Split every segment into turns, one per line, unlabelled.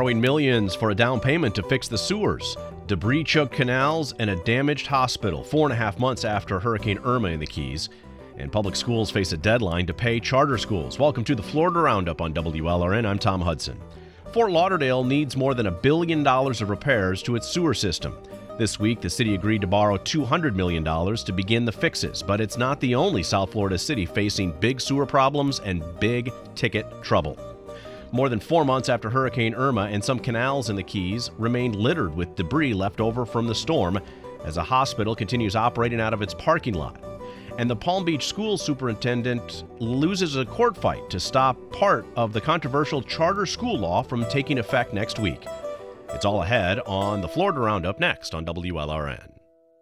borrowing millions for a down payment to fix the sewers, debris-choked canals, and a damaged hospital 4.5 months after Hurricane Irma in the Keys. And public schools face a deadline to pay charter schools. Welcome to the Florida Roundup on WLRN. I'm Tom Hudson. Fort Lauderdale needs more than $1 billion of repairs to its sewer system. This week, the city agreed to borrow $200 million to begin the fixes, but it's not the only South Florida city facing big sewer problems and big-ticket trouble. More than 4 months after Hurricane Irma, and some canals in the Keys remained littered with debris left over from the storm as a hospital continues operating out of its parking lot. And the Palm Beach school superintendent loses a court fight to stop part of the controversial charter school law from taking effect next week. It's all ahead on the Florida Roundup next on WLRN.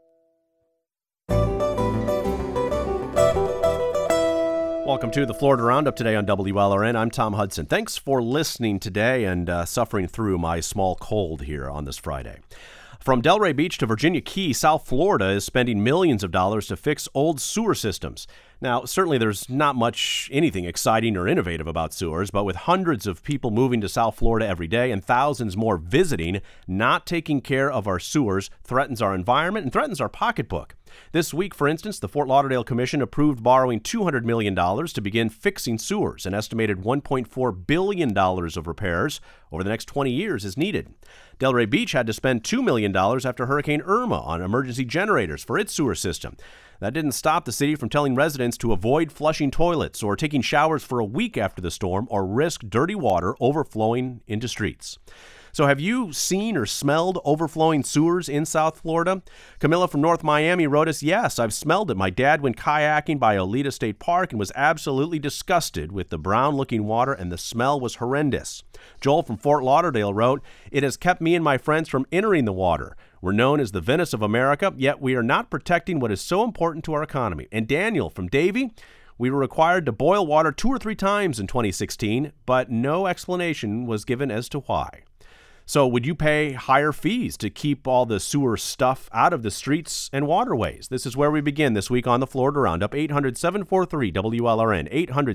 Welcome to the Florida Roundup today on WLRN. I'm Tom Hudson. Thanks for listening today and suffering through my small cold here on this Friday. From Delray Beach to Virginia Key, South Florida is spending millions of dollars to fix old sewer systems. Now, certainly there's not much anything exciting or innovative about sewers, but with hundreds of people moving to South Florida every day and thousands more visiting, not taking care of our sewers threatens our environment and threatens our pocketbook. This week, for instance, the Fort Lauderdale Commission approved borrowing $200 million to begin fixing sewers. An estimated $1.4 billion of repairs over the next 20 years is needed. Delray Beach had to spend $2 million after Hurricane Irma on emergency generators for its sewer system. That didn't stop the city from telling residents to avoid flushing toilets or taking showers for a week after the storm or risk dirty water overflowing into streets. So have you seen or smelled overflowing sewers in South Florida? Camilla from North Miami wrote us, yes, I've smelled it. My dad went kayaking by Oleta State Park and was absolutely disgusted with the brown-looking water, and the smell was horrendous. Joel from Fort Lauderdale wrote, it has kept me and my friends from entering the water. We're known as the Venice of America, yet we are not protecting what is so important to our economy. And Daniel from Davie, we were required to boil water 2 or 3 times in 2016, but no explanation was given as to why. So would you pay higher fees to keep all the sewer stuff out of the streets and waterways? This is where we begin this week on the Florida Roundup. 800-743-WLRN.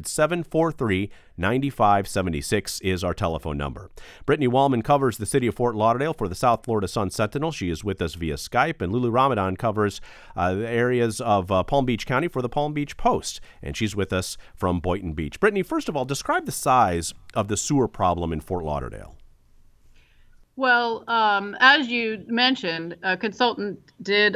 800-743-9576 is our telephone number. Brittany Wallman covers the city of Fort Lauderdale for the South Florida Sun-Sentinel. She is with us via Skype. And Lulu Ramadan covers the areas of Palm Beach County for the Palm Beach Post. And she's with us from Boynton Beach. Brittany, first of all, describe the size of the sewer problem in Fort Lauderdale.
Well, as you mentioned, a consultant did,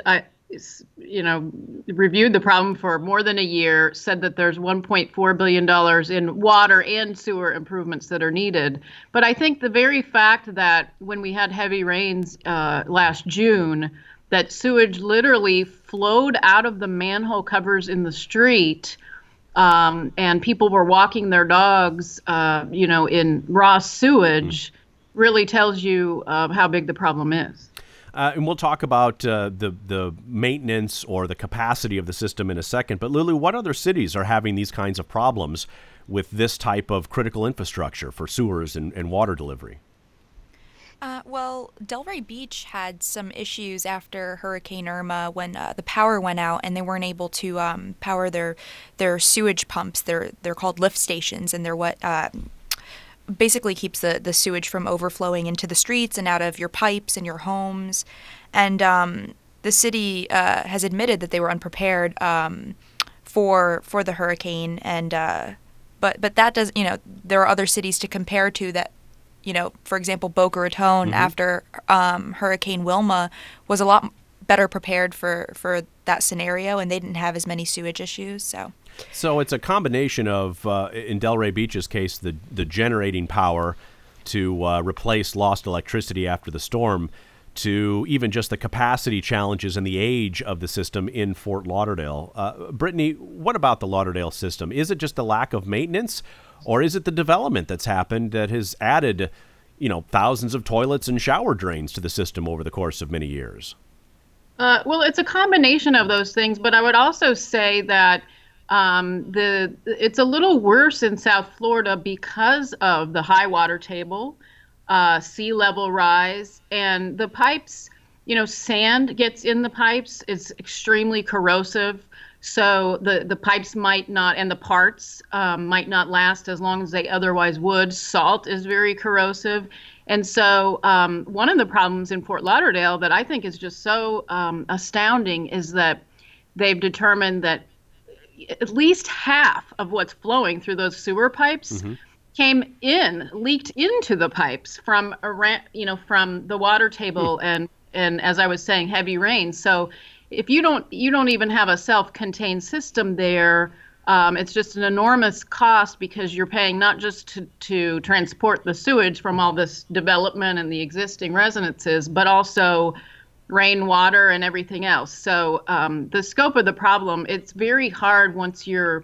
reviewed the problem for more than a year, said that there's $1.4 billion in water and sewer improvements that are needed. But I think the very fact that when we had heavy rains last June, that sewage literally flowed out of the manhole covers in the street, and people were walking their dogs, in raw sewage, really tells you how big the problem is.
And we'll talk about the maintenance or the capacity of the system in a second. But Lulu, what other cities are having these kinds of problems with this type of critical infrastructure for sewers and water delivery?
Well, Delray Beach had some issues after Hurricane Irma when the power went out and they weren't able to power their sewage pumps. They're called lift stations, and they're what basically keeps the sewage from overflowing into the streets and out of your pipes and your homes. And the city has admitted that they were unprepared for the hurricane. And but that does, there are other cities to compare to that. For example, Boca Raton after Hurricane Wilma was a lot better prepared for that scenario, and they didn't have as many sewage issues. So
it's a combination of, in Delray Beach's case, the generating power to replace lost electricity after the storm, to even just the capacity challenges and the age of the system in Fort Lauderdale. Brittany, what about the Lauderdale system? Is it just a lack of maintenance, or is it the development that's happened that has added, thousands of toilets and shower drains to the system over the course of many years?
Well, it's a combination of those things, but I would also say that it's a little worse in South Florida because of the high water table, sea level rise, and the pipes, sand gets in the pipes. It's extremely corrosive. So the pipes might not, and the parts might not last as long as they otherwise would. Salt is very corrosive. And so one of the problems in Fort Lauderdale that I think is just so astounding is that they've determined that at least half of what's flowing through those sewer pipes leaked into the pipes from around, from the water table and as I was saying, heavy rain. So if you don't even have a self-contained system there, it's just an enormous cost because you're paying not just to transport the sewage from all this development and the existing residences, but also rainwater and everything else. So the scope of the problem, it's very hard once you're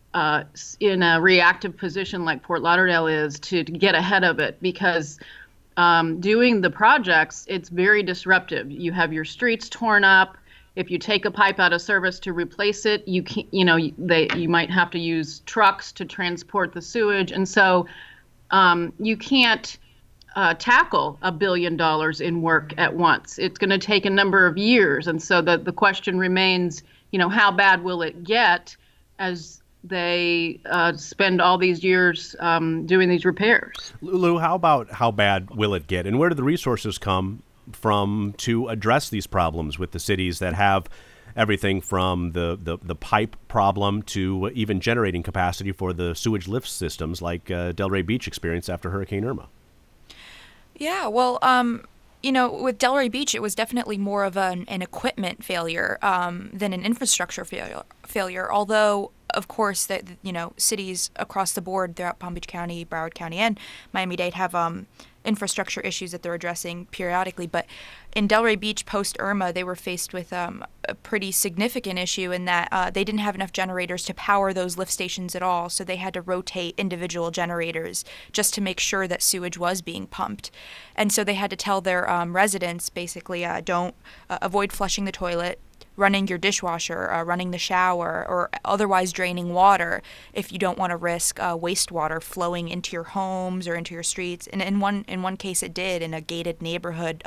in a reactive position like Fort Lauderdale is to get ahead of it because doing the projects, it's very disruptive. You have your streets torn up. If you take a pipe out of service to replace it, you might have to use trucks to transport the sewage. And so you can't tackle $1 billion in work at once. It's going to take a number of years. And so the question remains, how bad will it get as they spend all these years doing these repairs?
Lou, how about how bad will it get? And where do the resources come from to address these problems with the cities that have everything from the pipe problem to even generating capacity for the sewage lift systems like Delray Beach experienced after Hurricane Irma?
Yeah, well, with Delray Beach, it was definitely more of an equipment failure than an infrastructure failure. Although, of course, that cities across the board throughout Palm Beach County, Broward County, and Miami-Dade have infrastructure issues that they're addressing periodically. But in Delray Beach post-Irma, they were faced with a pretty significant issue in that they didn't have enough generators to power those lift stations at all, so they had to rotate individual generators just to make sure that sewage was being pumped. And so they had to tell their residents, basically, don't avoid flushing the toilet, running your dishwasher, running the shower, or otherwise draining water if you don't want to risk wastewater flowing into your homes or into your streets. And in one case, it did in a gated neighborhood,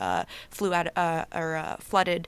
flooded,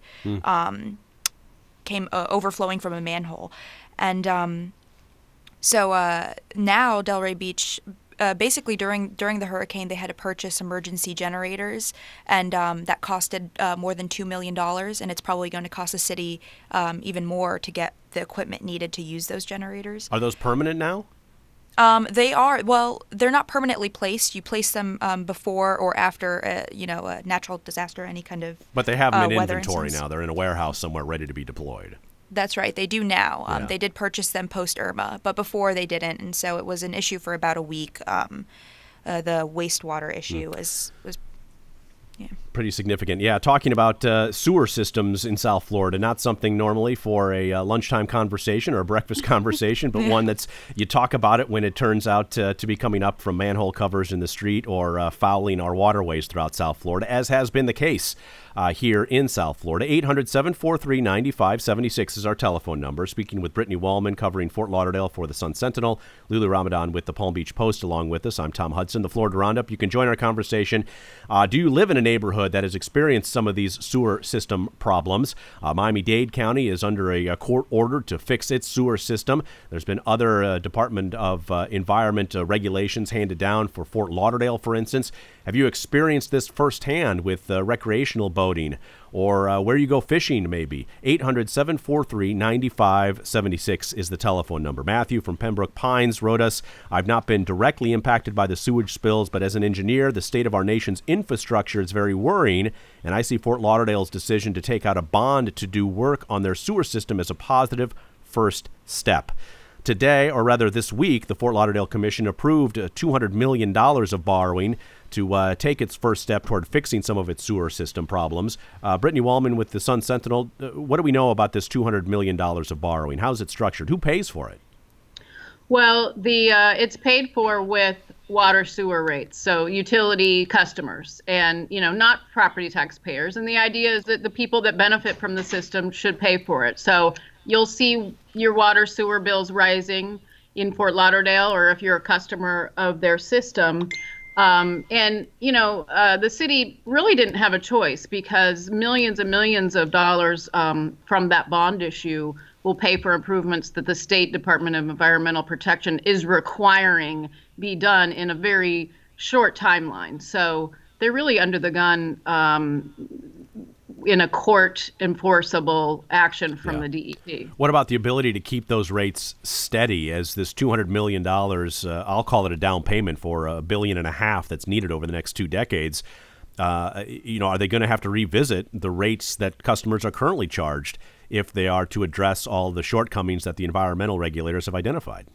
came overflowing from a manhole, and so now Delray Beach. Basically, during the hurricane, they had to purchase emergency generators, and that costed more than $2 million, and it's probably going to cost the city even more to get the equipment needed to use those generators.
Are those permanent now?
They are. Well, they're not permanently placed. You place them before or after, a natural disaster, any kind of
But they have them in
weather
inventory
instance.
now. They're in a warehouse somewhere ready to be deployed.
That's right. They do now.
Yeah.
They did purchase them post-Irma, but before they didn't, and so it was an issue for about a week. The wastewater issue was
Pretty significant. Yeah, talking about sewer systems in South Florida, not something normally for a lunchtime conversation or a breakfast conversation, but one that's, you talk about it when it turns out to be coming up from manhole covers in the street or fouling our waterways throughout South Florida, as has been the case here in South Florida. 800-743-9576 is our telephone number. Speaking with Brittany Wallman, covering Fort Lauderdale for the Sun-Sentinel. Lulu Ramadan with the Palm Beach Post along with us. I'm Tom Hudson, the Florida Roundup. You can join our conversation. Do you live in a neighborhood that has experienced some of these sewer system problems? Miami-Dade County is under a court order to fix its sewer system. There's been other Department of Environment regulations handed down for Fort Lauderdale, for instance. Have you experienced this firsthand with recreational boating or where you go fishing, maybe? 800-743-9576 is the telephone number. Matthew from Pembroke Pines wrote us, I've not been directly impacted by the sewage spills, but as an engineer, the state of our nation's infrastructure is very worrying, and I see Fort Lauderdale's decision to take out a bond to do work on their sewer system as a positive first step. Today, or rather this week, the Fort Lauderdale Commission approved $200 million of borrowing to take its first step toward fixing some of its sewer system problems. Brittany Wallman with the Sun-Sentinel, what do we know about this $200 million of borrowing? How's it structured? Who pays for it?
Well, it's paid for with water sewer rates, so utility customers and, not property taxpayers. And the idea is that the people that benefit from the system should pay for it. So you'll see your water sewer bills rising in Fort Lauderdale, or if you're a customer of their system. The city really didn't have a choice because millions and millions of dollars from that bond issue will pay for improvements that the State Department of Environmental Protection is requiring be done in a very short timeline. So they're really under the gun in a court enforceable action from the DEP.
What about the ability to keep those rates steady as this $200 million, I'll call it a down payment for $1.5 billion that's needed over the next 2 decades? Are they going to have to revisit the rates that customers are currently charged if they are to address all the shortcomings that the environmental regulators have identified?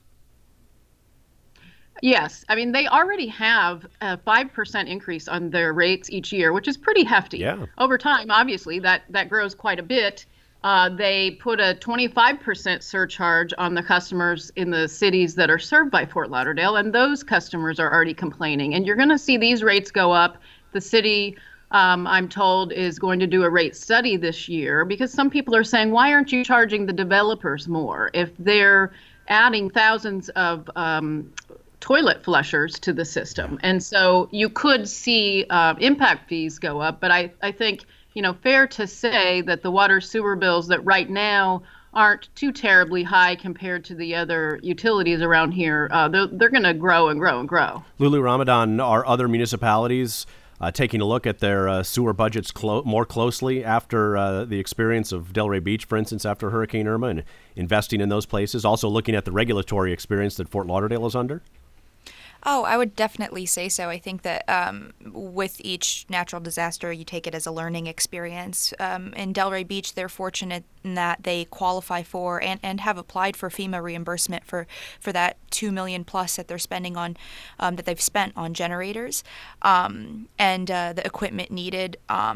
Yes. I mean, they already have a 5% increase on their rates each year, which is pretty hefty.
Yeah.
Over time, obviously, that grows quite a bit. They put a 25% surcharge on the customers in the cities that are served by Fort Lauderdale, and those customers are already complaining. And you're going to see these rates go up. The city, I'm told, is going to do a rate study this year because some people are saying, why aren't you charging the developers more if they're adding thousands of toilet flushers to the system? And so you could see impact fees go up. But I think, fair to say that the water sewer bills that right now aren't too terribly high compared to the other utilities around here, they're going to grow and grow and grow.
Lulu Ramadan, are other municipalities taking a look at their sewer budgets more closely after the experience of Delray Beach, for instance, after Hurricane Irma, and investing in those places? Also looking at the regulatory experience that Fort Lauderdale is under?
Oh, I would definitely say so. I think that with each natural disaster, you take it as a learning experience. In Delray Beach, they're fortunate in that they qualify for and have applied for FEMA reimbursement for that $2 million plus that they're spending on that they've spent on generators and the equipment needed.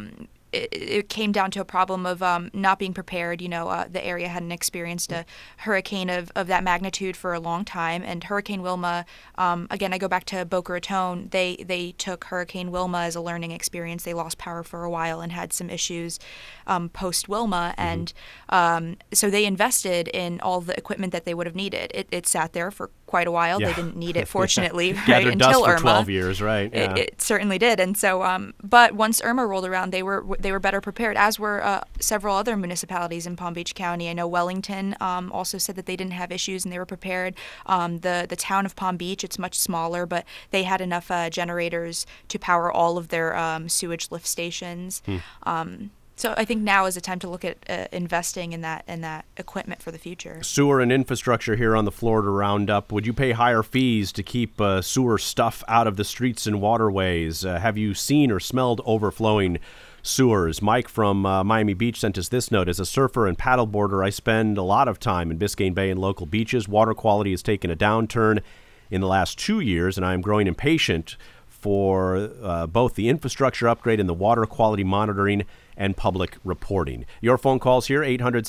It came down to a problem of not being prepared. The area hadn't experienced a hurricane of that magnitude for a long time. And Hurricane Wilma, again, I go back to Boca Raton. They took Hurricane Wilma as a learning experience. They lost power for a while and had some issues post Wilma. And so they invested in all the equipment that they would have needed. It sat there for quite a while.
Yeah.
They didn't need it, fortunately, right,
Gathered dust
until
for
Irma.
12 years, right? Yeah.
It certainly did. And so, but once Irma rolled around, they were better prepared, as were several other municipalities in Palm Beach County. I know Wellington also said that they didn't have issues and they were prepared. The town of Palm Beach, it's much smaller, but they had enough generators to power all of their sewage lift stations. So I think now is the time to look at investing in that equipment for the future.
Sewer and infrastructure here on the Florida Roundup. Would you pay higher fees to keep sewer stuff out of the streets and waterways? Have you seen or smelled overflowing sewers? Mike from Miami Beach sent us this note. As a surfer and paddleboarder, I spend a lot of time in Biscayne Bay and local beaches. Water quality has taken a downturn in the last 2 years, and I am growing impatient for both the infrastructure upgrade and the water quality monitoring and public reporting. Your phone calls here,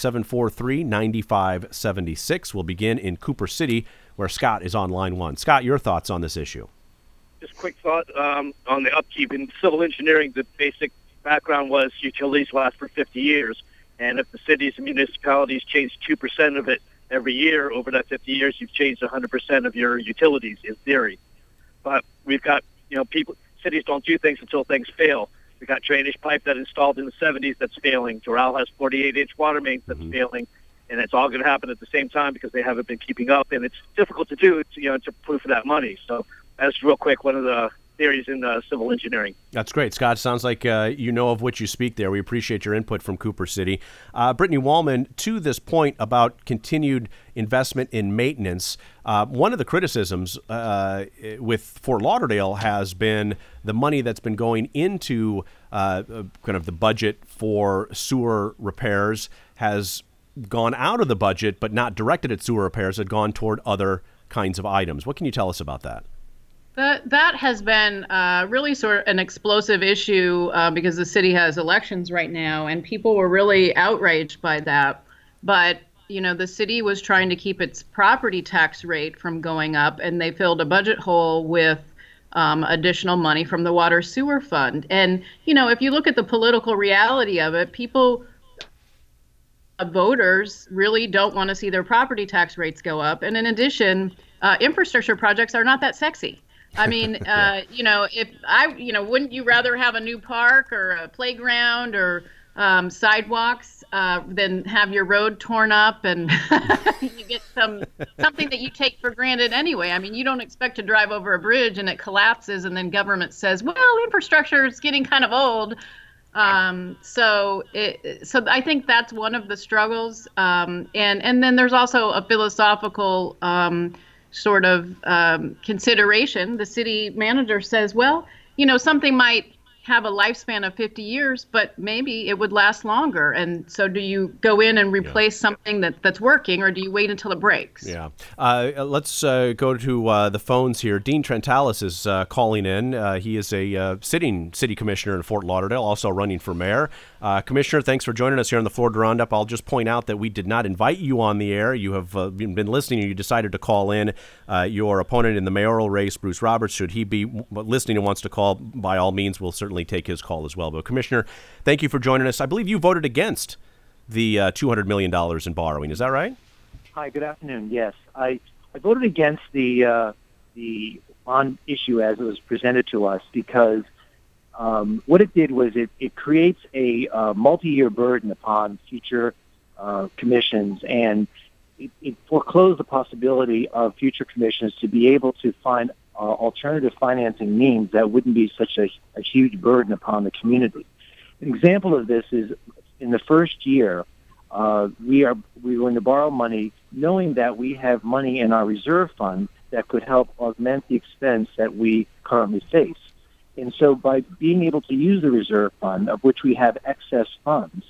800-743-9576. We'll begin in Cooper City, where Scott is on line 1. Scott, your thoughts on this issue?
Just a quick thought on the upkeep. In civil engineering, the basic background was utilities last for 50 years. And if the cities and municipalities change 2% of it every year over that 50 years, you've changed 100% of your utilities, in theory. But we've got, cities don't do things until things fail. We got drainage pipe that installed in the 70s that's failing. Doral has 48-inch water mains that's failing, and it's all going to happen at the same time because they haven't been keeping up, and it's difficult to do to pay for that money. So that's real quick one of the theories in civil engineering.
That's great, Scott. Sounds like you know of which you speak there. We appreciate your input from Cooper City. Brittany Wallman, to this point about continued investment in maintenance, one of the criticisms with Fort Lauderdale has been the money that's been going into kind of the budget for sewer repairs has gone out of the budget, but not directed at sewer repairs, had gone toward other kinds of items. What can you tell us about that?
That has been really sort of an explosive issue because the city has elections right now, and people were really outraged by that. But, the city was trying to keep its property tax rate from going up, and they filled a budget hole with additional money from the water sewer fund. And, if you look at the political reality of it, voters really don't want to see their property tax rates go up. And in addition, infrastructure projects are not that sexy. I mean, wouldn't you rather have a new park or a playground or sidewalks than have your road torn up and you get something that you take for granted anyway. I mean, you don't expect to drive over a bridge and it collapses and then government says, well, infrastructure is getting kind of old. So I think that's one of the struggles. And then there's also a philosophical sort of consideration. The city manager says, well, something might have a lifespan of 50 years, but maybe it would last longer. And so do you go in and replace something that's working, or do you wait until it breaks?
Yeah. Let's go to the phones here. Dean Trentalis is calling in. He is a sitting city commissioner in Fort Lauderdale, also running for mayor. Commissioner, thanks for joining us here on the Florida Roundup. I'll just point out that we did not invite you on the air. You have been listening and you decided to call in. Your opponent in the mayoral race, Bruce Roberts, should he be listening and wants to call, by all means, we'll certainly take his call as well. But Commissioner, thank you for joining us. I believe you voted against the $200 million in borrowing. Is that right?
Hi, good afternoon. Yes, I voted against the bond issue as it was presented to us because what it did was it creates a multi-year burden upon future commissions, and it foreclosed the possibility of future commissions to be able to find alternative financing means that wouldn't be such a huge burden upon the community. An example of this is in the first year, we were going to borrow money knowing that we have money in our reserve fund that could help augment the expense that we currently face. And so by being able to use the reserve fund, of which we have excess funds,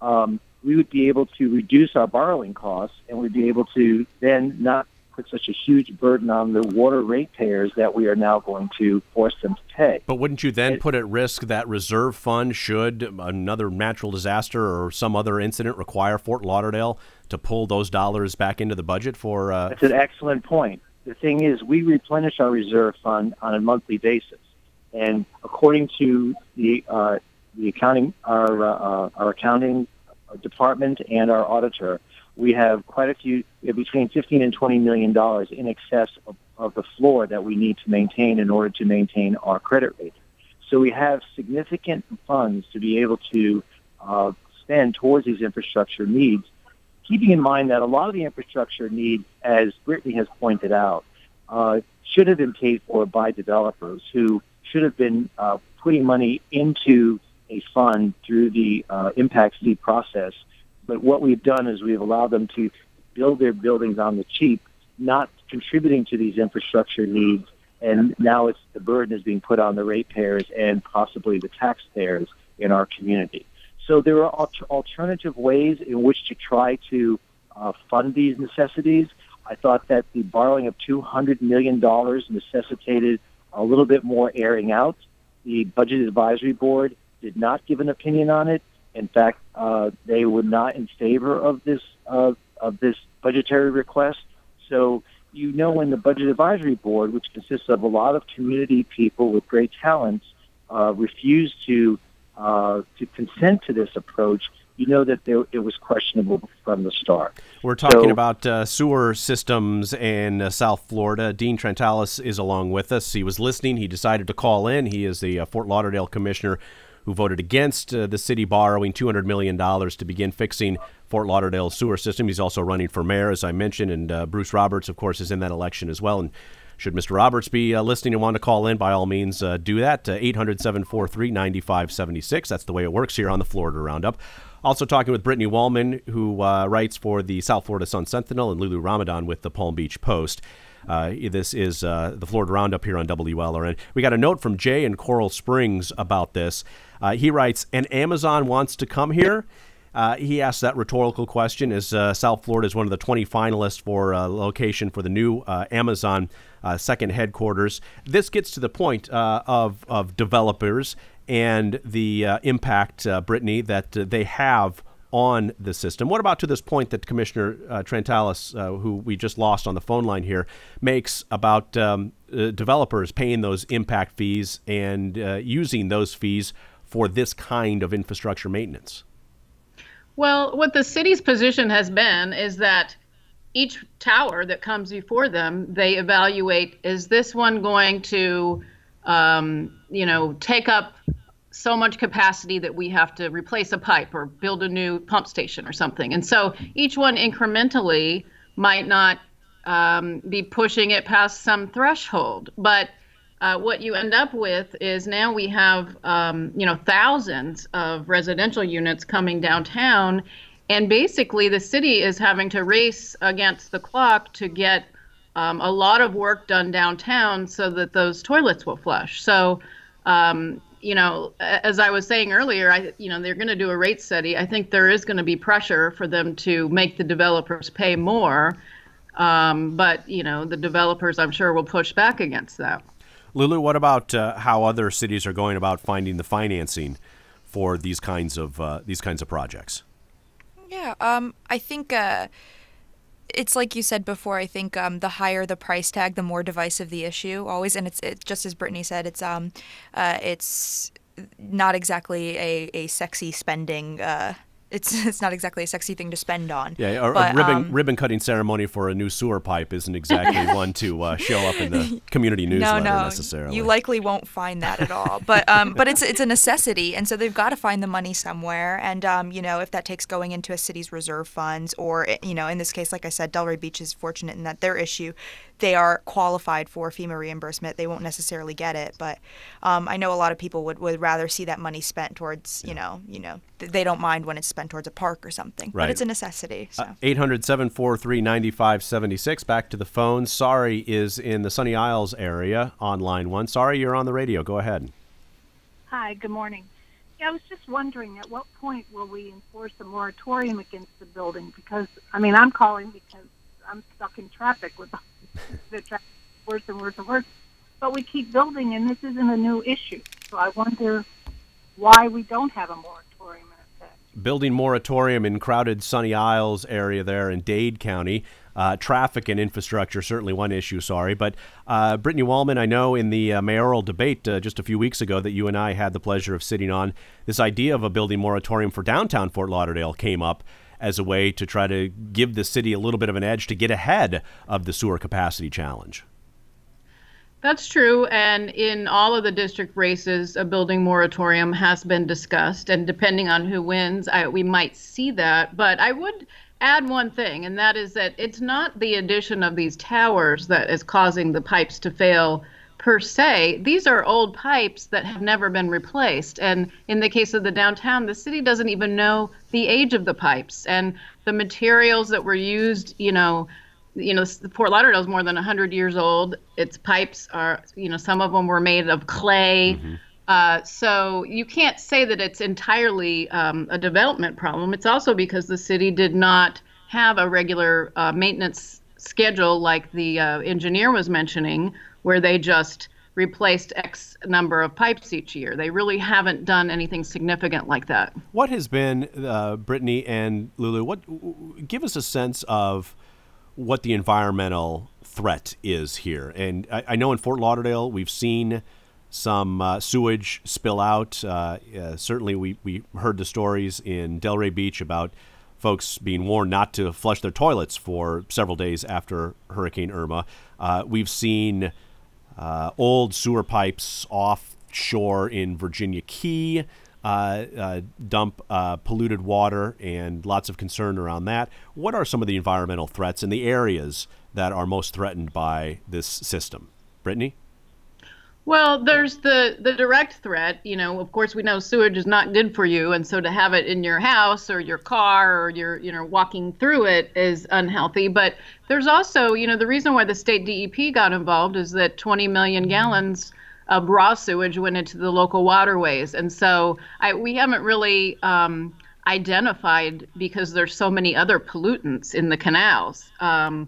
we would be able to reduce our borrowing costs, and we'd be able to then not put such a huge burden on the water ratepayers that we are now going to force them to pay.
But wouldn't you then put at risk that reserve fund should another natural disaster or some other incident require Fort Lauderdale to pull those dollars back into the budget for...
That's an excellent point. The thing is, we replenish our reserve fund on a monthly basis. And according to the accounting, our accounting department and our auditor, we have between $15 and $20 million in excess of the floor that we need to maintain in order to maintain our credit rating. So we have significant funds to be able to spend towards these infrastructure needs, keeping in mind that a lot of the infrastructure needs, as Brittany has pointed out, should have been paid for by developers who should have been putting money into a fund through the impact fee process. But what we've done is we've allowed them to build their buildings on the cheap, not contributing to these infrastructure needs, and now the burden is being put on the ratepayers and possibly the taxpayers in our community. So there are alternative ways in which to try to fund these necessities. I thought that the borrowing of $200 million necessitated a little bit more airing out. The Budget Advisory Board did not give an opinion on it. In fact, they were not in favor of this budgetary request. So when the Budget Advisory Board, which consists of a lot of community people with great talents, refused to consent to this approach, that it was questionable from the start.
We're talking about sewer systems in South Florida. Dean Trentalis is along with us. He was listening. He decided to call in. He is the Fort Lauderdale commissioner who voted against the city borrowing $200 million to begin fixing Fort Lauderdale's sewer system. He's also running for mayor, as I mentioned, and Bruce Roberts, of course, is in that election as well. And should Mr. Roberts be listening and want to call in, by all means, do that. 800-743-9576. That's the way it works here on the Florida Roundup. Also talking with Brittany Wallman, who writes for the South Florida Sun-Sentinel, and Lulu Ramadan with the Palm Beach Post. This is the Florida Roundup here on WLRN. We got a note from Jay in Coral Springs about this. He writes, "And Amazon wants to come here?" He asked that rhetorical question as South Florida is one of the 20 finalists for location for the new Amazon second headquarters. This gets to the point of developers and the impact, Brittany, that they have on the system. What about to this point that Commissioner Trentalis, who we just lost on the phone line here, makes about developers paying those impact fees and using those fees for this kind of infrastructure maintenance?
Well, what the city's position has been is that each tower that comes before them, they evaluate, is this one going to, take up so much capacity that we have to replace a pipe or build a new pump station or something. And so each one incrementally might not be pushing it past some threshold. But what you end up with is now we have, thousands of residential units coming downtown. And basically the city is having to race against the clock to get a lot of work done downtown so that those toilets will flush. So, as I was saying earlier, they're going to do a rate study. I think there is going to be pressure for them to make the developers pay more. But the developers, I'm sure, will push back against that.
Lulu, what about how other cities are going about finding the financing for these kinds of projects?
Yeah, I think it's like you said before. I think the higher the price tag, the more divisive the issue always. And it's just as Brittany said, it's not exactly a sexy spending. It's not exactly a sexy thing to spend on.
Yeah, a ribbon cutting ceremony for a new sewer pipe isn't exactly one to show up in the community newsletter necessarily.
You likely won't find that at all. But it's a necessity, and so they've got to find the money somewhere. And if that takes going into a city's reserve funds, or in this case, like I said, Delray Beach is fortunate in that their issue, they are qualified for FEMA reimbursement. They won't necessarily get it, but I know a lot of people would rather see that money spent towards, they don't mind when it's spent towards a park or something.
Right.
But it's a necessity. So.
800-743-9576. Back to the phone. Sari is in the Sunny Isles area on line 1. Sari, you're on the radio. Go ahead.
Hi, good morning. Yeah, I was just wondering, at what point will we enforce a moratorium against the building? Because, I'm calling because I'm stuck in traffic with the traffic worse and worse and worse. But we keep building, and this isn't a new issue. So I wonder why we don't have a moratorium in effect.
Building moratorium in crowded Sunny Isles area there in Dade County. Traffic and infrastructure, certainly one issue, sorry. But Brittany Wallman, I know in the mayoral debate just a few weeks ago that you and I had the pleasure of sitting on, this idea of a building moratorium for downtown Fort Lauderdale came up as a way to try to give the city a little bit of an edge to get ahead of the sewer capacity challenge.
That's true. And in all of the district races, a building moratorium has been discussed. And depending on who wins, we might see that. But I would add one thing, and that is that it's not the addition of these towers that is causing the pipes to fail per se. These are old pipes that have never been replaced. And in the case of the downtown, the city doesn't even know the age of the pipes and the materials that were used. Fort Lauderdale is more than 100 years old. Its pipes are, some of them were made of clay. Mm-hmm. So you can't say that it's entirely a development problem. It's also because the city did not have a regular maintenance schedule like the engineer was mentioning, where they just replaced X number of pipes each year. They really haven't done anything significant like that.
What has been, Brittany and Lulu, give us a sense of what the environmental threat is here. And I know in Fort Lauderdale we've seen some sewage spill out. Certainly we heard the stories in Delray Beach about folks being warned not to flush their toilets for several days after Hurricane Irma. We've seen old sewer pipes offshore in Virginia Key dump polluted water, and lots of concern around that. What are some of the environmental threats in the areas that are most threatened by this system? Brittany?
Well, there's the direct threat. Of course, we know sewage is not good for you. And so to have it in your house or your car or you're walking through it is unhealthy. But there's also, the reason why the state DEP got involved is that 20 million gallons of raw sewage went into the local waterways. And so we haven't really identified, because there's so many other pollutants in the canals, how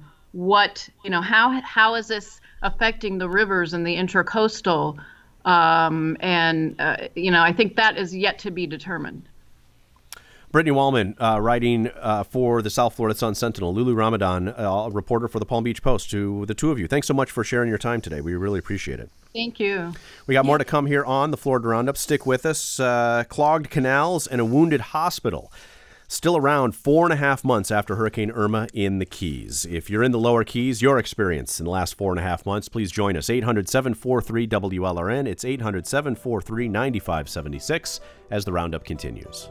is this affecting the rivers and the intracoastal, I think that is yet to be determined.
Brittany Wallman, writing for the South Florida Sun-Sentinel. Lulu Ramadan, a reporter for the Palm Beach Post. To the two of you, thanks so much for sharing your time today. We really appreciate it.
Thank you.
We got more to come here on the Florida Roundup. Stick with us. Clogged canals and a wounded hospital. still around 4.5 months after Hurricane Irma in the Keys. If you're in the lower Keys, your experience in the last 4.5 months, please join us. 800-743-WLRN. It's 800-743-9576 as the roundup continues.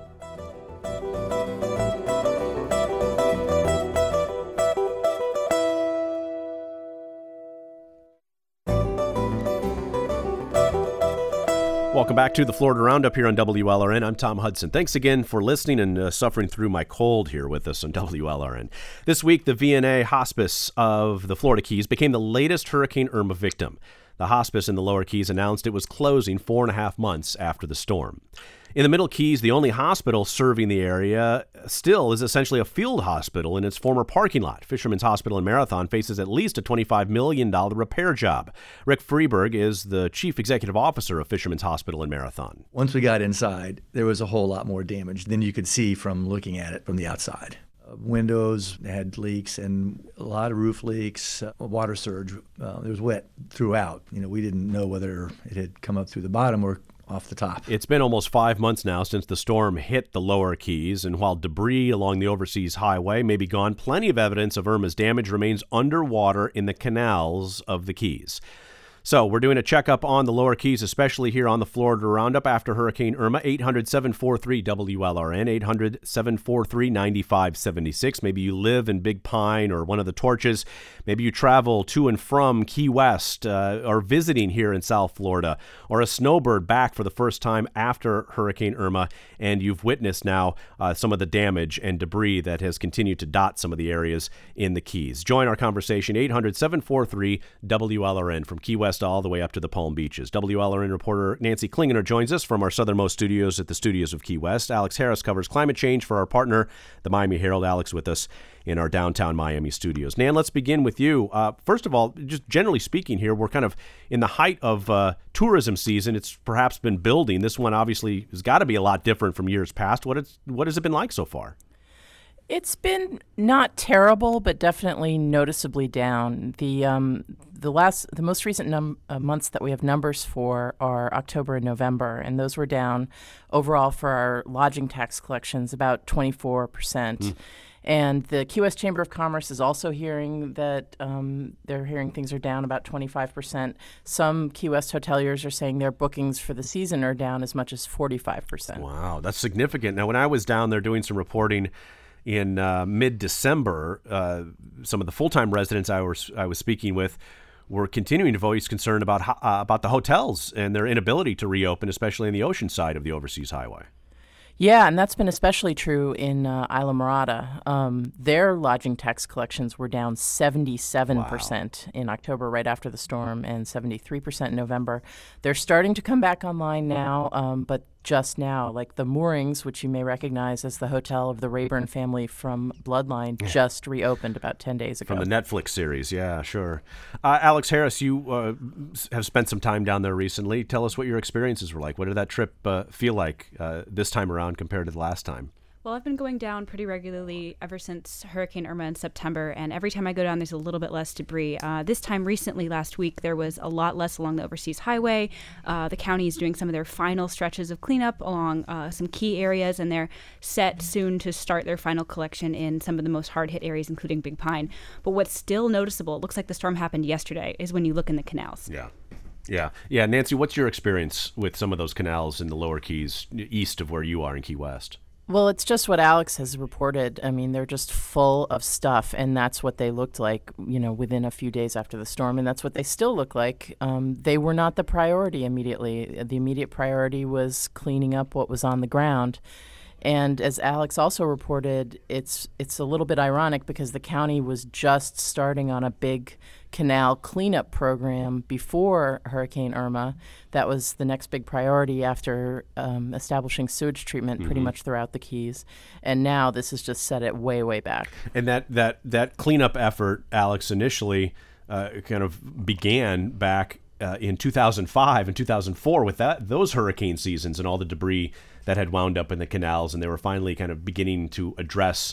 Welcome back to the Florida Roundup here on WLRN. I'm Tom Hudson. Thanks again for listening and suffering through my cold here with us on WLRN. This week, the VNA Hospice of the Florida Keys became the latest Hurricane Irma victim. The hospice in the lower Keys announced it was closing 4.5 months after the storm. In the Middle Keys, the only hospital serving the area still is essentially a field hospital in its former parking lot. Fisherman's Hospital in Marathon faces at least a $25 million repair job. Rick Freeberg is the chief executive officer of Fisherman's Hospital in Marathon.
Once we got inside, there was a whole lot more damage than you could see from looking at it from the outside. Windows had leaks and a lot of roof leaks, water surge. It was wet throughout. We didn't know whether it had come up through the bottom or off the top.
It's been almost 5 months now since the storm hit the lower Keys, and while debris along the overseas highway may be gone, plenty of evidence of Irma's damage remains underwater in the canals of the Keys. So we're doing a checkup on the lower Keys, especially here on the Florida Roundup after Hurricane Irma. 800-743-WLRN, 800-743-9576. Maybe you live in Big Pine or one of the Torches. Maybe you travel to and from Key West or visiting here in South Florida, or a snowbird back for the first time after Hurricane Irma, and you've witnessed now some of the damage and debris that has continued to dot some of the areas in the Keys. Join our conversation, 800-743-WLRN, from Key West all the way up to the Palm Beaches. WLRN reporter Nancy Klingener joins us from our southernmost studios at the studios of Key West. Alex Harris covers climate change for our partner, the Miami Herald. Alex with us in our downtown Miami studios. Nan, let's begin with you. First of all, just generally speaking here, we're kind of in the height of tourism season. It's perhaps been building. This one obviously has got to be a lot different from years past. What has it been like so far?
It's been not terrible, but definitely noticeably down. The most recent months that we have numbers for are October and November, and those were down overall for our lodging tax collections about 24%. And the Key West Chamber of Commerce is also hearing that they're hearing things are down about 25%. Some Key West hoteliers are saying their bookings for the season are down as much as 45%.
Wow, that's significant. Now, when I was down there doing some reporting in mid-December, some of the full-time residents I was speaking with were continuing to voice concern about the hotels and their inability to reopen, especially in the ocean side of the overseas highway.
Yeah, and that's been especially true in Isla Morada. Their lodging tax collections were down 77% in October, right after the storm, and 73% in November. They're starting to come back online now, but just now, like the Moorings, which you may recognize as the hotel of the Rayburn family from Bloodline, just reopened about 10 days ago.
From the Netflix series, yeah, sure. Alex Harris, you have spent some time down there recently. Tell us what your experiences were like. What did that trip feel like this time around compared to the last time?
Well, I've been going down pretty regularly ever since Hurricane Irma in September, and every time I go down, there's a little bit less debris. This time recently, last week, there was a lot less along the overseas highway. The county is doing some of their final stretches of cleanup along some key areas, and they're set soon to start their final collection in some of the most hard-hit areas, including Big Pine. But what's still noticeable, it looks like the storm happened yesterday, is when you look in the canals.
Yeah. Nancy, what's your experience with some of those canals in the lower Keys, east of where you are in Key West?
Well, it's just what Alex has reported. I mean, they're just full of stuff, and that's what they looked like, within a few days after the storm, and that's what they still look like. They were not the priority immediately. The immediate priority was cleaning up what was on the ground. And as Alex also reported, it's a little bit ironic because the county was just starting on a big canal cleanup program before Hurricane Irma. That was the next big priority after establishing sewage treatment pretty much throughout the Keys. And now this has just set it way, way back.
And that cleanup effort, Alex, initially kind of began back in 2005 and 2004 with those hurricane seasons and all the debris that had wound up in the canals, and they were finally kind of beginning to address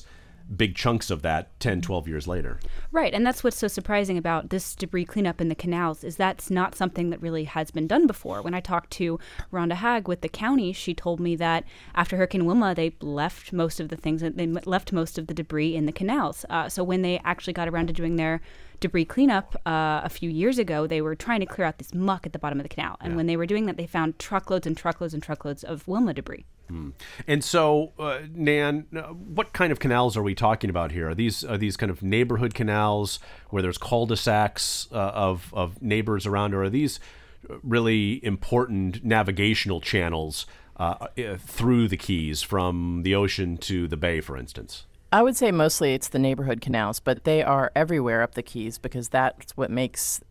big chunks of that 10, 12 years later.
Right, and that's what's so surprising about this debris cleanup in the canals is that's not something that really has been done before. When I talked to Rhonda Hagg with the county, she told me that after Hurricane Wilma, they left most of the debris in the canals. So when they actually got around to doing their debris cleanup a few years ago, they were trying to clear out this muck at the bottom of the canal. And when they were doing that, they found truckloads and truckloads and truckloads of Wilma debris.
And so, Nan, what kind of canals are we talking about here? Are these kind of neighborhood canals where there's cul-de-sacs of neighbors around, or are these really important navigational channels through the Keys from the ocean to the bay, for instance?
I would say mostly it's the neighborhood canals, but they are everywhere up the Keys because that's what makes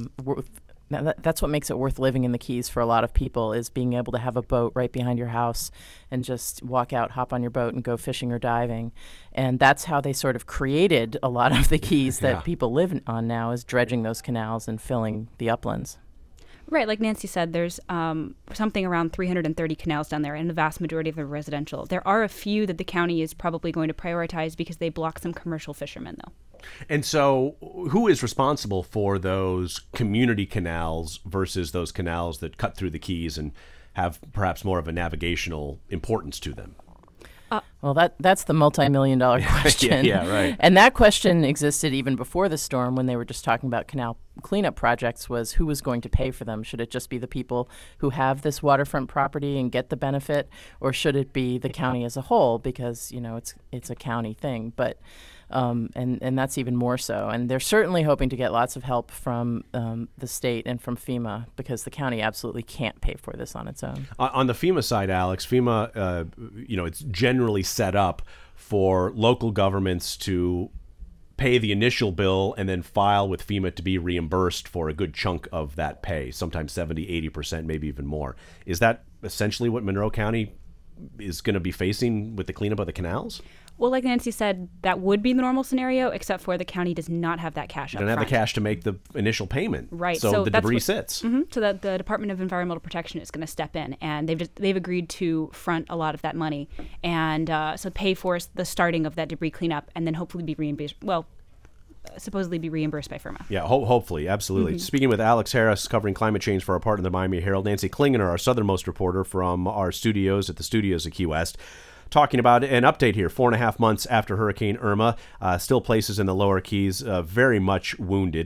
that's what makes it worth living in the Keys for a lot of people, is being able to have a boat right behind your house and just walk out, hop on your boat, and go fishing or diving. And that's how they sort of created a lot of the Keys that people live on now, is dredging those canals and filling the uplands.
Right, like Nancy said, there's something around 330 canals down there, and the vast majority of them are residential. There are a few that the county is probably going to prioritize because they block some commercial fishermen, though.
And so who is responsible for those community canals versus those canals that cut through the Keys and have perhaps more of a navigational importance to them?
Well, that's the multi-million-dollar question.
Yeah, right.
And that question existed even before the storm, when they were just talking about canal cleanup projects, was who was going to pay for them? Should it just be the people who have this waterfront property and get the benefit, or should it be the county as a whole, because, you know, it's a county thing? But and that's even more so. And they're certainly hoping to get lots of help from the state and from FEMA, because the county absolutely can't pay for this on its own.
On the FEMA side, Alex, FEMA, it's generally set up for local governments to pay the initial bill and then file with FEMA to be reimbursed for a good chunk of that pay, sometimes 70, 80%, maybe even more. Is that essentially what Monroe County is going to be facing with the cleanup of the canals?
Well, like Nancy said, that would be the normal scenario, except for the county does not have that cash up front.
Don't have the cash to make the initial payment.
Right.
So the debris sits.
So that the Department of Environmental Protection is going to step in, and they've agreed to front a lot of that money, and so pay for the starting of that debris cleanup, and then hopefully be reimbursed. Well, supposedly be reimbursed by FEMA.
Yeah, hopefully, absolutely. Speaking with Alex Harris, covering climate change for our partner, the Miami Herald, Nancy Klingener, our southernmost reporter from our studios at the studios of Key West, talking about an update here 4.5 months after Hurricane Irma. Still places in the lower Keys very much wounded.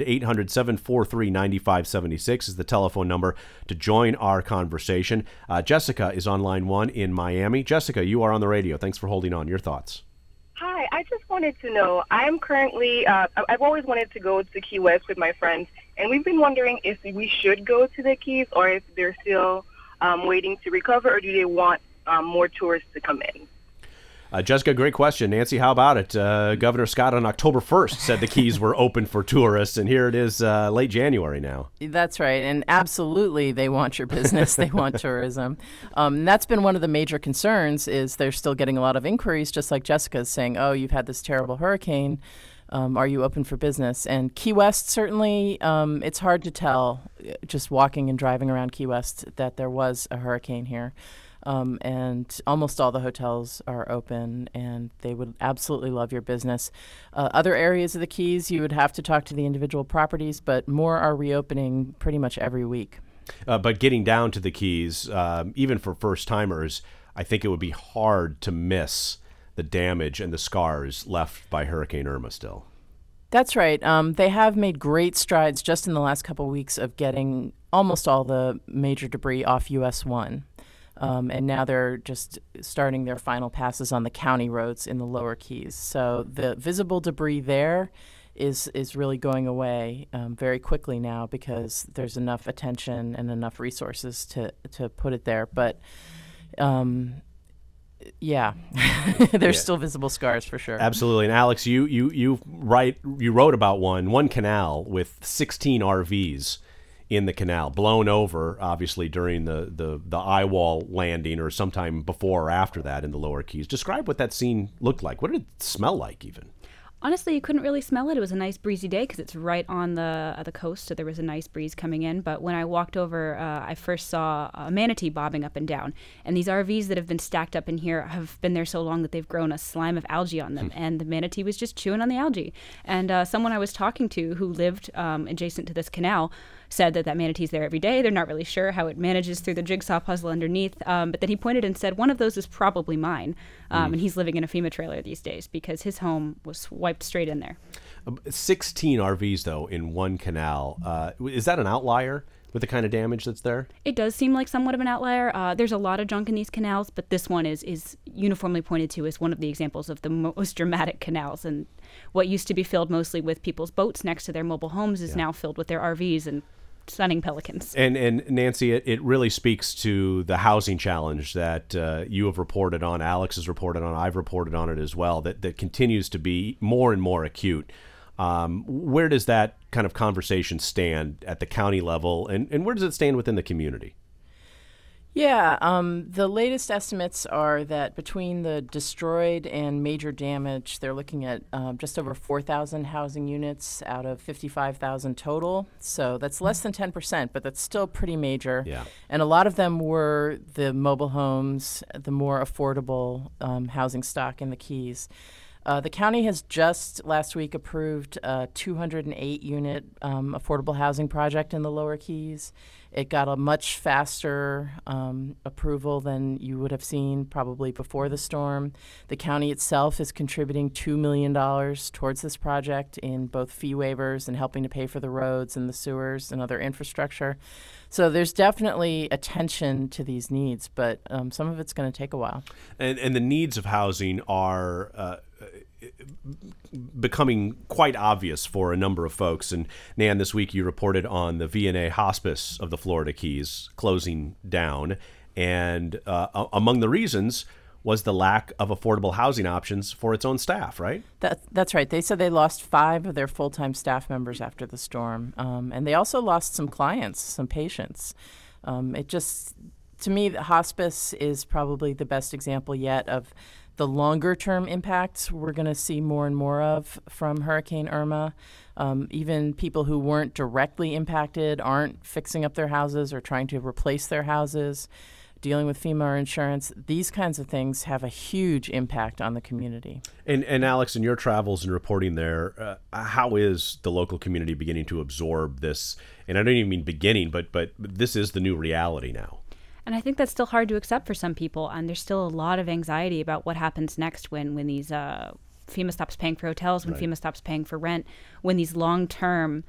800-743-9576 is the telephone number to join our conversation. Jessica is on line 1 in Miami. Jessica, you are on the radio. Thanks for holding on. Your thoughts?
Hi, I just wanted to know, I am currently, I've always wanted to go to Key West with my friends, and we've been wondering if we should go to the Keys or if they're still waiting to recover, or do they want more tourists to come in?
Jessica, great question. Nancy, how about it? Governor Scott on October 1st said the Keys were open for tourists, and here it is late January now.
That's right. And absolutely, they want your business. They want tourism. That's been one of the major concerns, is they're still getting a lot of inquiries, just like Jessica's saying, oh, you've had this terrible hurricane. Are you open for business? And Key West, certainly, it's hard to tell, just walking and driving around Key West, that there was a hurricane here. And almost all the hotels are open, and they would absolutely love your business. Other areas of the Keys, you would have to talk to the individual properties, but more are reopening pretty much every week.
But getting down to the Keys, even for first-timers, I think it would be hard to miss the damage and the scars left by Hurricane Irma still.
That's right. They have made great strides just in the last couple of weeks of getting almost all the major debris off US 1. And now they're just starting their final passes on the county roads in the lower Keys. So the visible debris there is really going away very quickly now, because there's enough attention and enough resources to put it there. But there's still visible scars for sure.
Absolutely. And Alex, you wrote about one canal with 16 RVs in the canal, blown over, obviously, during the eye wall landing or sometime before or after that in the lower Keys. Describe what that scene looked like. What did it smell like even?
Honestly, you couldn't really smell it. It was a nice breezy day because it's right on the coast, so there was a nice breeze coming in. But when I walked over, I first saw a manatee bobbing up and down. And these RVs that have been stacked up in here have been there so long that they've grown a slime of algae on them. And the manatee was just chewing on the algae. And someone I was talking to who lived adjacent to this canal said that manatee's there every day. They're not really sure how it manages through the jigsaw puzzle underneath. But then he pointed and said, one of those is probably mine. And he's living in a FEMA trailer these days because his home was wiped straight in there.
16 RVs, though, in one canal. Is that an outlier with the kind of damage that's there?
It does seem like somewhat of an outlier. There's a lot of junk in these canals, but this one is uniformly pointed to as one of the examples of the most dramatic canals. And what used to be filled mostly with people's boats next to their mobile homes is now filled with their RVs and stunning pelicans.
And Nancy, it really speaks to the housing challenge that you have reported on, Alex has reported on, I've reported on it as well, that continues to be more and more acute. Where does that kind of conversation stand at the county level, and where does it stand within the community?
Yeah, the latest estimates are that between the destroyed and major damage, they're looking at just over 4,000 housing units out of 55,000 total. So that's less than 10%, but that's still pretty major.
Yeah.
And a lot of them were the mobile homes, the more affordable housing stock in the Keys. The county has just last week approved a 208-unit affordable housing project in the Lower Keys. It got a much faster approval than you would have seen probably before the storm. The county itself is contributing $2 million towards this project in both fee waivers and helping to pay for the roads and the sewers and other infrastructure. So there's definitely attention to these needs, but some of it's going to take a while.
And the needs of housing are becoming quite obvious for a number of folks. And Nan, this week you reported on the VNA Hospice of the Florida Keys closing down. And among the reasons was the lack of affordable housing options for its own staff, right?
That's right. They said they lost 5 of their full-time staff members after the storm. And they also lost some clients, some patients. To me, the hospice is probably the best example yet of the longer-term impacts we're going to see more and more of from Hurricane Irma. Even people who weren't directly impacted aren't fixing up their houses or trying to replace their houses, dealing with FEMA or insurance. These kinds of things have a huge impact on the community.
And Alex, in your travels and reporting there, how is the local community beginning to absorb this? And I don't even mean beginning, but this is the new reality now.
And I think that's still hard to accept for some people. And there's still a lot of anxiety about what happens next when these FEMA stops paying for hotels, when FEMA stops paying for rent, when these long-term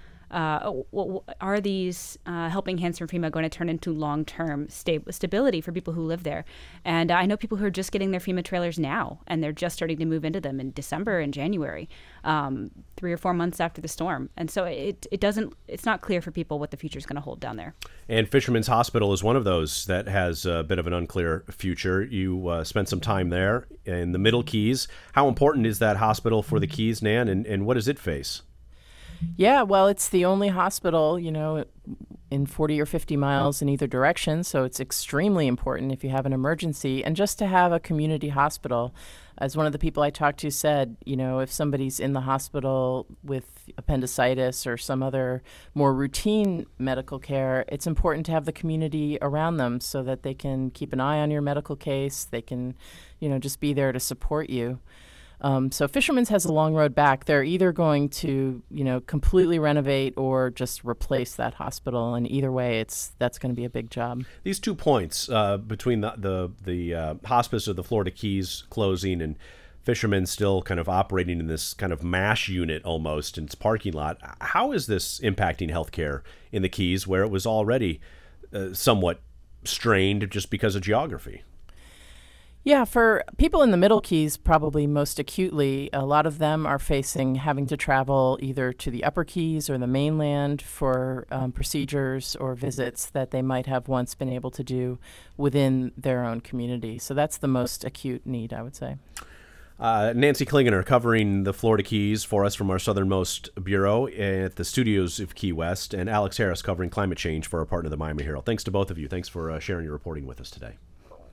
are these helping hands from FEMA going to turn into long-term stability for people who live there? And I know people who are just getting their FEMA trailers now, and they're just starting to move into them in December and January, 3 or 4 months after the storm. And so it's not clear for people what the future is going to hold down there.
And Fisherman's Hospital is one of those that has a bit of an unclear future. You spent some time there in the Middle Keys. How important is that hospital for the Keys, Nan, and what does it face?
Yeah, well, it's the only hospital, in 40 or 50 miles in either direction, so it's extremely important if you have an emergency. And just to have a community hospital, as one of the people I talked to said, if somebody's in the hospital with appendicitis or some other more routine medical care, it's important to have the community around them so that they can keep an eye on your medical case. They can, just be there to support you. So Fisherman's has a long road back. They're either going to, completely renovate or just replace that hospital. And either way, that's going to be a big job.
These 2 points between the hospice of the Florida Keys closing and Fisherman's still kind of operating in this kind of MASH unit almost in its parking lot. How is this impacting healthcare in the Keys, where it was already somewhat strained just because of geography?
Yeah, for people in the Middle Keys, probably most acutely, a lot of them are having to travel either to the Upper Keys or the mainland for procedures or visits that they might have once been able to do within their own community. So that's the most acute need, I would say.
Nancy Klingener covering the Florida Keys for us from our southernmost bureau at the studios of Key West, and Alex Harris covering climate change for our partner, the Miami Herald. Thanks to both of you. Thanks for sharing your reporting with us today.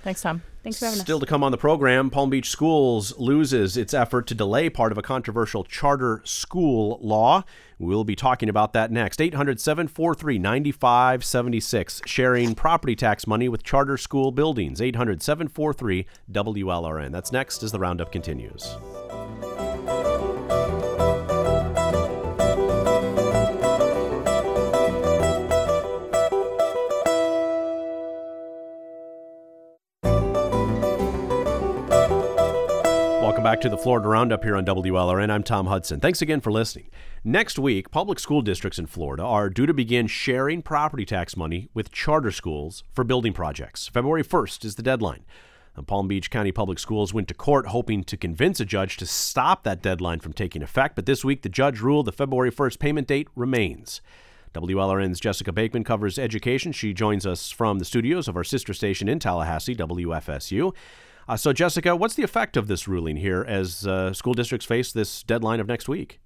Thanks, Tom.
Thanks for having us.
Still to come on the program, Palm Beach Schools loses its effort to delay part of a controversial charter school law. We'll be talking about that next. 800-743-9576, sharing property tax money with charter school buildings. 800-743-WLRN. That's next as the Roundup continues. Welcome back to the Florida Roundup here on WLRN. I'm Tom Hudson. Thanks again for listening. Next week, public school districts in Florida are due to begin sharing property tax money with charter schools for building projects. February 1st is the deadline. The Palm Beach County Public Schools went to court hoping to convince a judge to stop that deadline from taking effect, but this week the judge ruled the February 1st payment date remains. WLRN's Jessica Bakeman covers education. She joins us from the studios of our sister station in Tallahassee, WFSU. So, Jessica, what's the effect of this ruling here as school districts face this deadline of next week?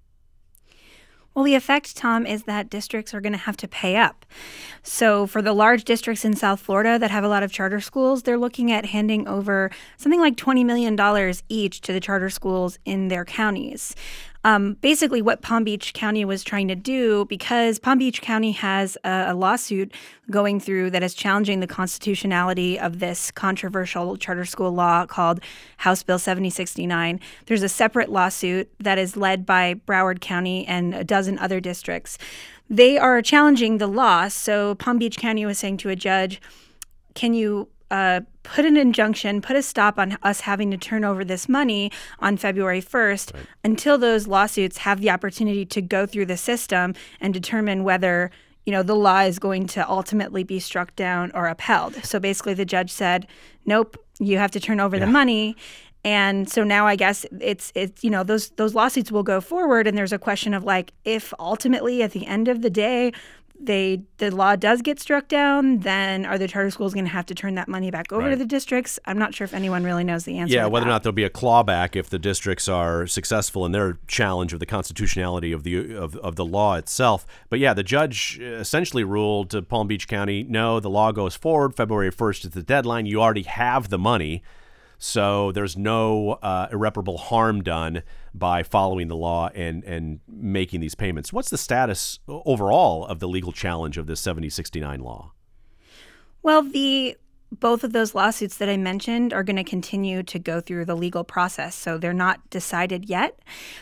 Well, the effect, Tom, is that districts are going to have to pay up. So for the large districts in South Florida that have a lot of charter schools, they're looking at handing over something like $20 million each to the charter schools in their counties. Basically what Palm Beach County was trying to do, because Palm Beach County has a lawsuit going through that is challenging the constitutionality of this controversial charter school law called House Bill 7069. There's a separate lawsuit that is led by Broward County and a dozen other districts. They are challenging the law. So Palm Beach County was saying to a judge, can you put an injunction, put a stop on us having to turn over this money on February 1st until those lawsuits have the opportunity to go through the system and determine whether, the law is going to ultimately be struck down or upheld. So basically the judge said, nope, you have to turn over the money. And so now I guess it's those lawsuits will go forward, and there's a question of if ultimately at the end of the day the law does get struck down, then are the charter schools going to have to turn that money back over to the districts? I'm not sure if anyone really knows the answer.
Yeah, whether or not there'll be a clawback if the districts are successful in their challenge of the constitutionality of the law itself. But yeah, the judge essentially ruled to Palm Beach County, no, the law goes forward. February 1st is the deadline. You already have the money. So there's no irreparable harm done by following the law and making these payments. What's the status overall of the legal challenge of this 7069 law?
Well, both of those lawsuits that I mentioned are going to continue to go through the legal process, so they're not decided yet.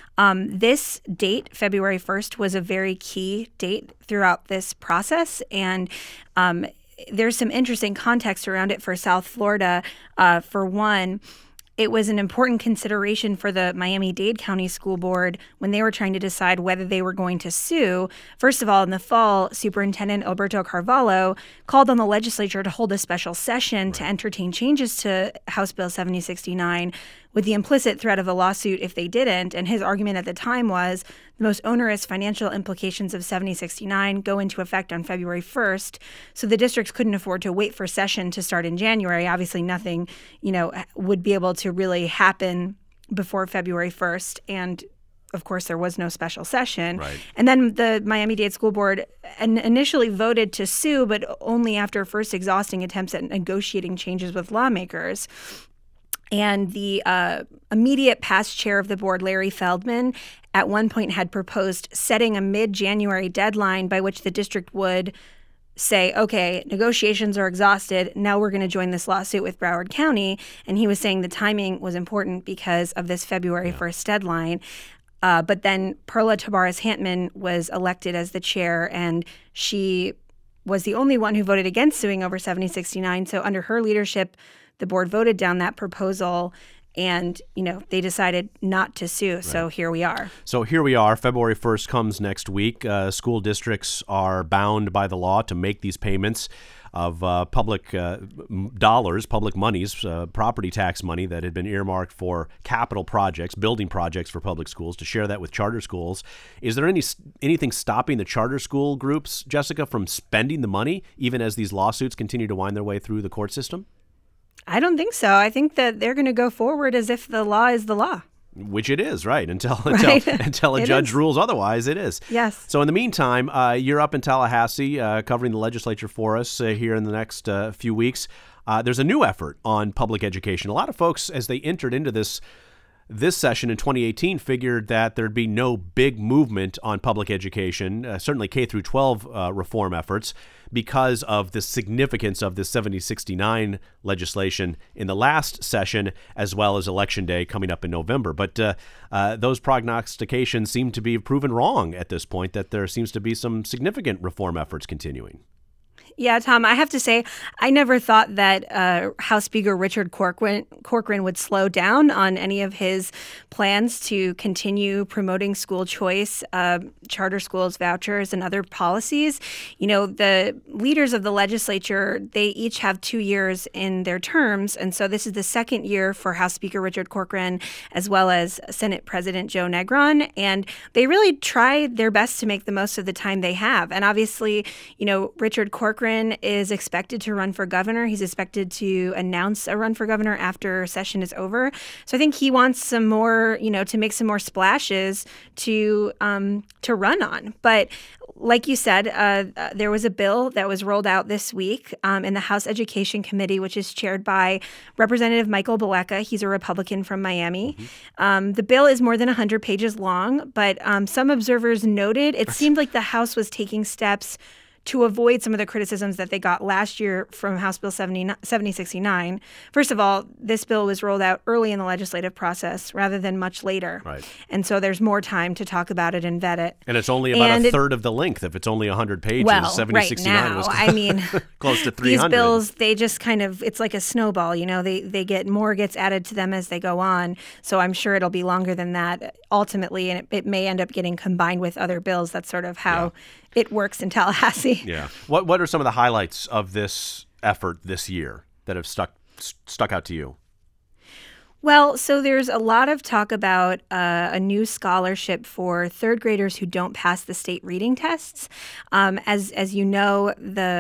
This date, February 1st, was a very key date throughout this process, and there's some interesting context around it for South Florida. For one, it was an important consideration for the Miami-Dade County School Board when they were trying to decide whether they were going to sue. First of all, in the fall, Superintendent Alberto Carvalho called on the legislature to hold a special session to entertain changes to House Bill 7069 with the implicit threat of a lawsuit if they didn't. And his argument at the time was the most onerous financial implications of 7069 go into effect on February 1st. So the districts couldn't afford to wait for session to start in January. Obviously, nothing, would be able to really happen before February 1st. And of course, there was no special session.
Right.
And then the Miami-Dade School Board initially voted to sue, but only after first exhausting attempts at negotiating changes with lawmakers. And the immediate past chair of the board, Larry Feldman, at one point had proposed setting a mid-January deadline by which the district would say, okay, negotiations are exhausted. Now we're going to join this lawsuit with Broward County. And he was saying the timing was important because of this February 1st deadline. But then Perla Tabares-Hantman was elected as the chair, and she was the only one who voted against suing over 7069. So under her leadership, the board voted down that proposal, and, they decided not to sue. Right. So here we are. February
1st comes next week. School districts are bound by the law to make these payments of public dollars, public monies, property tax money that had been earmarked for capital projects, building projects for public schools, to share that with charter schools. Is there anything stopping the charter school groups, Jessica, from spending the money, even as these lawsuits continue to wind their way through the court system?
I don't think so. I think that they're going to go forward as if the law is the law.
Which it is, right? Until a judge rules otherwise, it is.
Yes.
So in the meantime, you're up in Tallahassee covering the legislature for us here in the next few weeks. there's a new effort on public education. A lot of folks, as they entered into this session in 2018, figured that there'd be no big movement on public education, certainly K through 12 reform efforts, because of the significance of the 7069 legislation in the last session, as well as Election Day coming up in November. But those prognostications seem to be proven wrong at this point, that there seems to be some significant reform efforts continuing.
Yeah, Tom, I have to say, I never thought that House Speaker Richard Corcoran would slow down on any of his plans to continue promoting school choice, charter schools, vouchers, and other policies. You know, the leaders of the legislature, they each have 2 years in their terms. And so this is the second year for House Speaker Richard Corcoran, as well as Senate President Joe Negron. And they really tried their best to make the most of the time they have. And obviously, you know, Richard Corcoran is expected to run for governor. He's expected to announce a run for governor after session is over. So I think he wants some more, you know, to make some more splashes to run on. But like you said, there was a bill that was rolled out this week in the House Education Committee, which is chaired by Representative Michael Beleka. He's a Republican from Miami. Mm-hmm. The bill is more than 100 pages long, but some observers noted it seemed like the House was taking steps to avoid some of the criticisms that they got last year from House Bill 7069. First of all, this bill was rolled out early in the legislative process rather than much later.
Right.
And so there's more time to talk about it and vet it.
And it's only about a third of the length. If it's only 100 pages,
well,
7069
right now,
was
I mean,
close to 300.
These bills, they just kind of, it's like a snowball, you know, they get more gets added to them as they go on. So I'm sure it'll be longer than that ultimately, and it may end up getting combined with other bills. That's sort of how it works in Tallahassee.
Yeah. What are some of the highlights of this effort this year that have stuck out to you?
Well, so there's a lot of talk about a new scholarship for third graders who don't pass the state reading tests. As you know,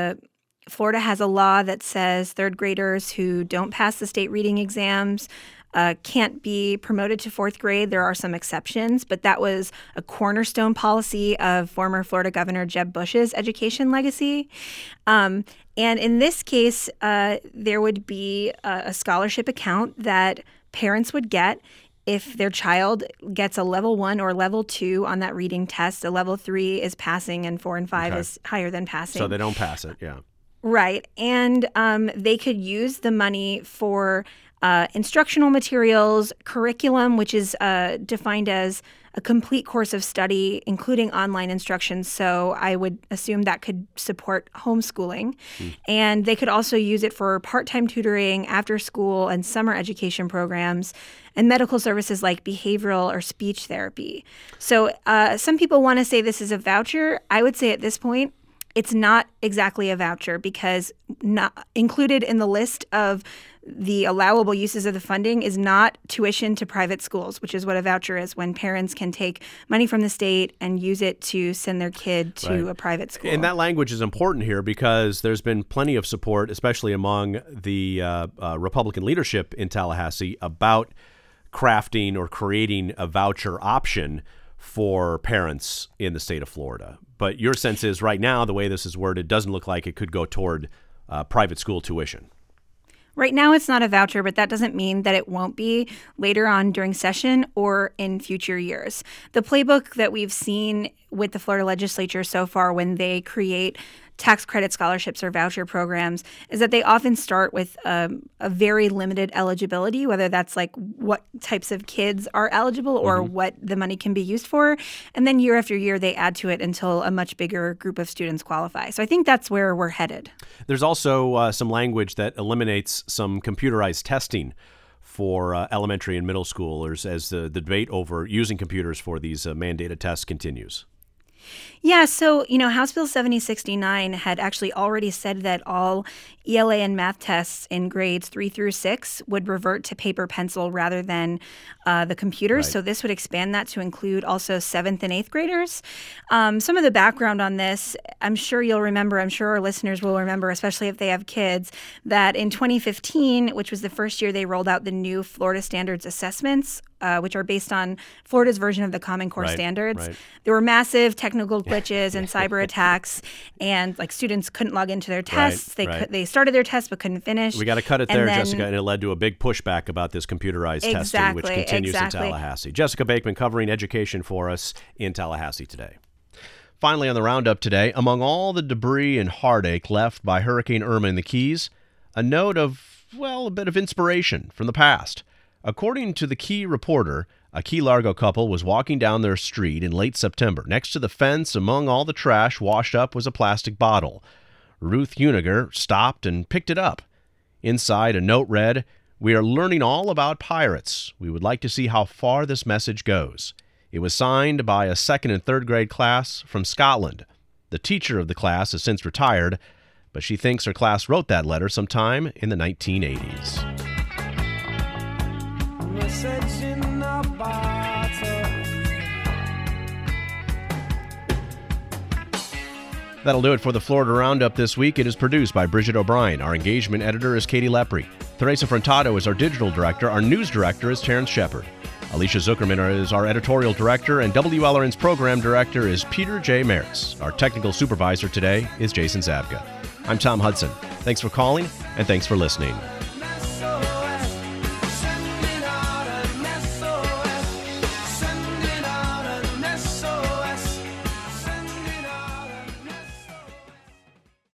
Florida has a law that says third graders who don't pass the state reading exams can't be promoted to fourth grade. There are some exceptions, but that was a cornerstone policy of former Florida Governor Jeb Bush's education legacy. And in this case, there would be a scholarship account that parents would get if their child gets a level 1 or level 2 on that reading test. A level 3 is passing and 4 and 5 is higher than passing.
So they don't pass it, yeah.
Right. And they could use the money for instructional materials, curriculum, which is defined as a complete course of study, including online instruction. So I would assume that could support homeschooling. And they could also use it for part-time tutoring, after school and summer education programs, and medical services like behavioral or speech therapy. So some people want to say this is a voucher. I would say at this point, it's not exactly a voucher, because not included in the list of the allowable uses of the funding is not tuition to private schools, which is what a voucher is, when parents can take money from the state and use it to send their kid to a private school.
And that language is important here because there's been plenty of support, especially among the Republican leadership in Tallahassee, about crafting or creating a voucher option for parents in the state of Florida. But your sense is right now, the way this is worded, doesn't look like it could go toward private school tuition.
Right now, it's not a voucher, but that doesn't mean that it won't be later on during session or in future years. The playbook that we've seen with the Florida legislature so far when they create tax credit scholarships or voucher programs is that they often start with a very limited eligibility, whether that's like what types of kids are eligible or what the money can be used for. And then year after year, they add to it until a much bigger group of students qualify. So I think that's where we're headed.
There's also some language that eliminates some computerized testing for elementary and middle schoolers as the debate over using computers for these mandated tests continues.
Yeah, so, House Bill 7069 had actually already said that all ELA and math tests in grades 3 through 6 would revert to paper pencil rather than the computers. Right. So this would expand that to include also 7th and 8th graders. Some of the background on this, I'm sure you'll remember, I'm sure our listeners will remember, especially if they have kids, that in 2015, which was the first year they rolled out the new Florida Standards Assessments, which are based on Florida's version of the Common Core standards.
Right.
There were massive technical glitches and cyber attacks, and like students couldn't log into their tests. They started their tests but couldn't finish.
We got to cut it there, Jessica, and it led to a big pushback about this computerized testing, which continues in Tallahassee. Jessica Bakeman covering education for us in Tallahassee today. Finally, on the roundup today, among all the debris and heartache left by Hurricane Irma in the Keys, a note of, well, a bit of inspiration from the past. According to the Key Reporter, a Key Largo couple was walking down their street in late September. Next to the fence, among all the trash washed up, was a plastic bottle. Ruth Uniger stopped and picked it up. Inside, a note read, "We are learning all about pirates. We would like to see how far this message goes." It was signed by a 2nd and 3rd grade class from Scotland. The teacher of the class has since retired, but she thinks her class wrote that letter sometime in the 1980s. Message in a bottle. That'll do it for the Florida Roundup this week. It is produced by Bridget O'Brien. Our engagement editor is Katie Lepre. Teresa Frontado is our digital director. Our news director is Terrence Shepard. Alicia Zuckerman is our editorial director, and WLRN's program director is Peter J. Maris. Our technical supervisor today is Jason Zabka. I'm Tom Hudson. Thanks for calling, and thanks for listening.